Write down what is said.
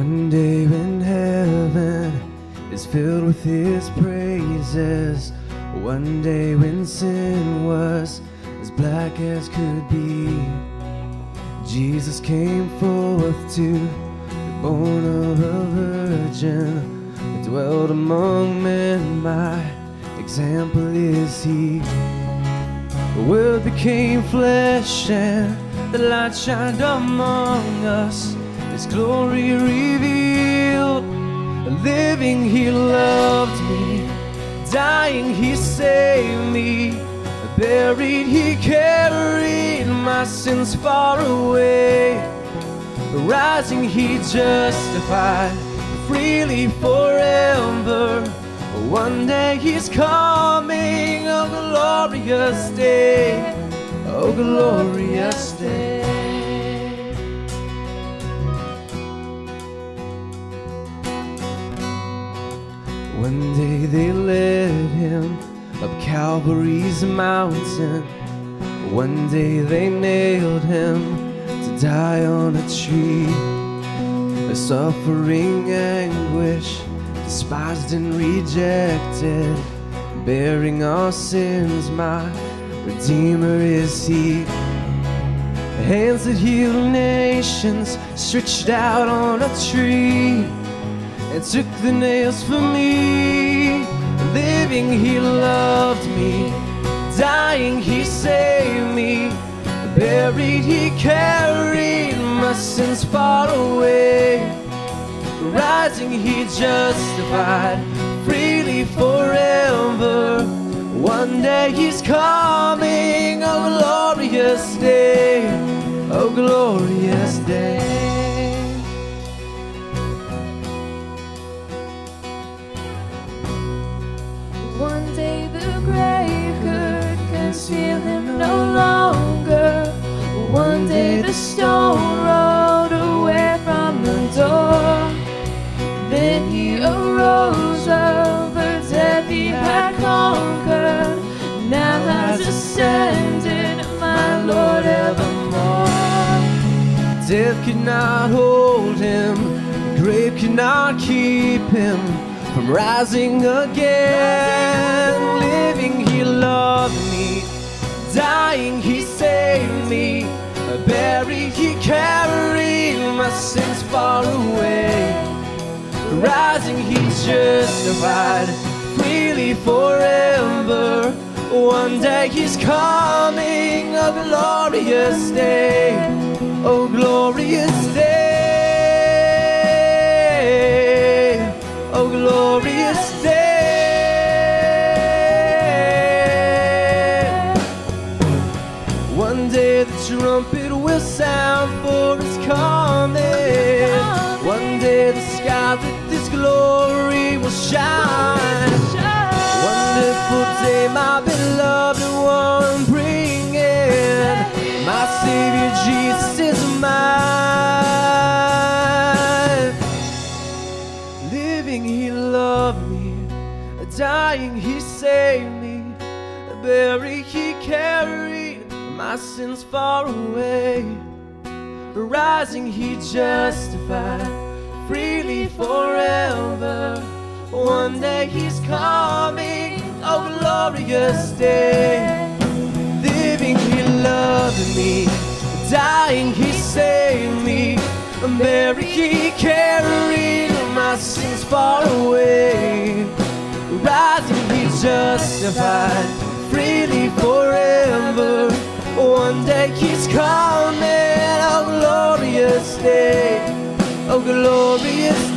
One day when heaven is filled with his praises, one day when sin was as black as could be, Jesus came forth to be born of a virgin, and dwelt among men. My example is he. The Word became flesh and the light shined among us. His glory revealed. Living he loved me, dying he saved me, buried he carried my sins far away, rising he justified freely forever. One day he's coming, oh glorious day, oh glorious day. One day they led him up Calvary's mountain. One day they nailed him to die on a tree. A suffering anguish, despised and rejected, bearing our sins, my Redeemer is he. The hands that heal nations stretched out on a tree, and took the nails for me. Living he loved me, dying he saved me, buried he carried my sins far away, rising he justified freely forever. One day he's coming, oh glorious day, oh glorious day. One day the grave could conceal him no longer. One day the stone rolled away from the door. Then he arose, over death he had conquered, now has ascended, my Lord evermore. Death could not hold him, the grave could not keep him from rising again. Living he loved me, dying he saved me, buried he carried my sins far away, rising he justified freely forever. One day he's coming, a glorious day, oh glorious day, oh glorious day. One day the trumpet will sound for his coming. One day the sky with his glory will shine. Wonderful day, my beloved one, bring in. My Savior Jesus is mine. Living he loved me, dying he saved me, buried he carried my sins far away, rising he justified freely forever. One day he's coming, oh glorious day. Living he loved me, dying he saved me, buried he carried my sins far away, rising he justified freely forever. One day he's coming, oh glorious day, oh glorious day.